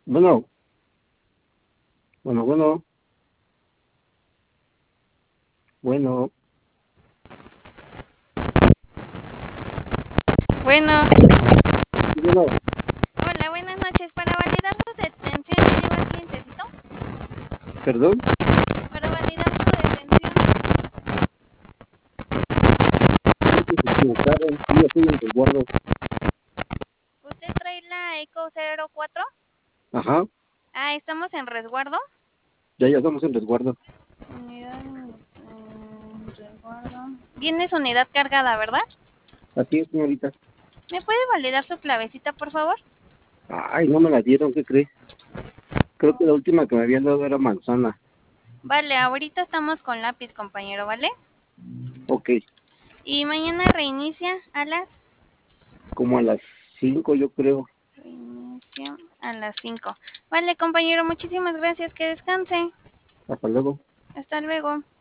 Bueno, bueno, bueno, bueno. Bueno, Sí, bueno, hola, buenas noches. Para validar su detención, ¿ya llegó el clientecito? perdón. Para validar su detención, Creo que se equivocaron. Sí, ya estoy en resguardo. ¿usted trae la ECO 04? Ajá, Ah, estamos en resguardo. ya estamos en resguardo. Unidad resguardo. Viene su unidad cargada, ¿verdad? Así es, señorita. ¿Me puede validar su clavecita, por favor? Ay, no me la dieron, ¿qué cree? Creo que la última que me habían dado era manzana. Vale, ahorita estamos con lápiz, compañero, ¿vale? Ok, Y mañana reinicia a las... como a las 5 yo creo. Reinicia a las 5. Vale, compañero, muchísimas gracias. Que descanse. Hasta luego. Hasta luego.